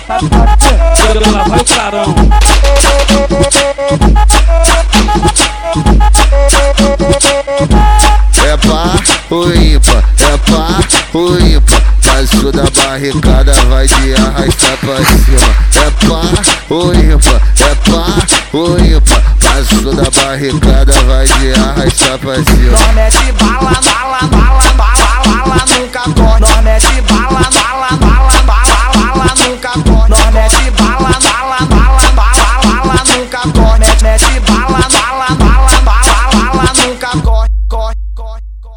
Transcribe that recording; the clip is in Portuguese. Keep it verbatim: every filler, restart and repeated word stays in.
Lá vai o clarão. É pá, o ímpar, é pá, o ímpar. Passou da barricada, vai de arrastar pra cima. É pá, o ímpar, é pá, o ímpar. Passou da barricada, vai de arrastar pra cima. Nós mete bala, bala, bala, bala, bala no capote. Nós mete bala.